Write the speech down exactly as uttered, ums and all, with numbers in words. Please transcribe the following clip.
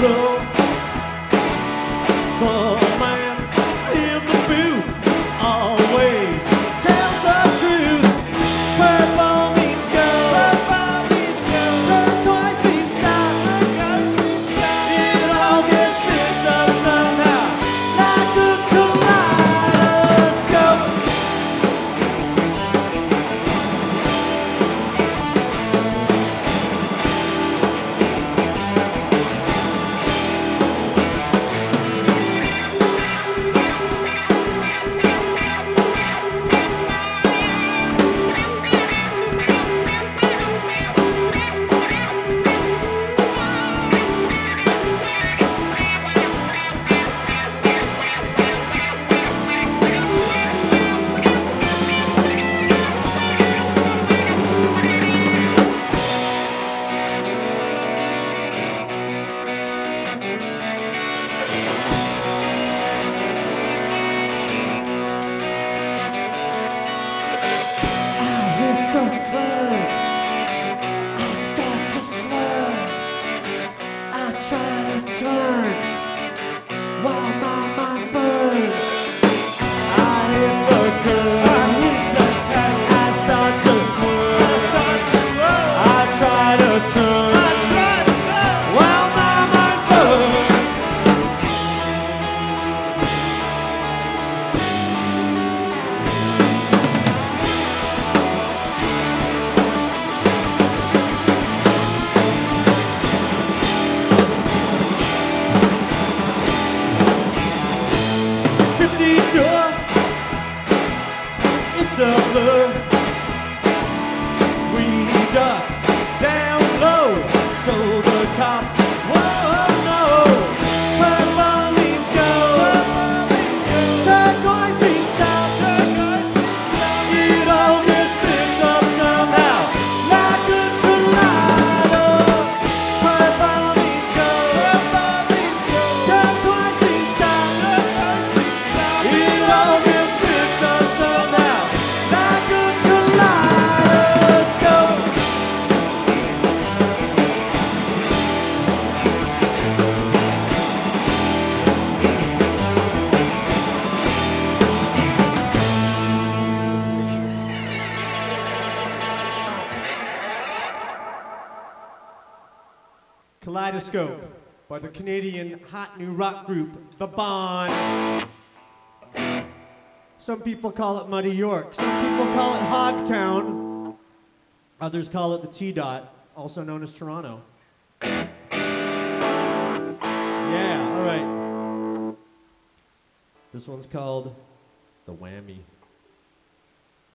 low. The man in the booth always tells the truth. Purple means go, purple means go. Turquoise means stop, turquoise means stop. It all gets mixed up somehow, like a kaleidoscope. It's a blur. We duck down low, so the cops won't know. Purple means go, purple means go. Turquoise means stop, turquoise means stop. It all gets mixed up somehow, like a kaleidoscope. Purple means go, purple means go. Turquoise means stop, turquoise means stop. It all gets mixed up somehow, like a kaleidoscope. Kaleidoscope by the Canadian hot new rock group, The Bond. Some people call it Muddy York. Some people call it Hogtown. Others call it the T-Dot, also known as Toronto. Yeah, all right. This one's called The Whammy.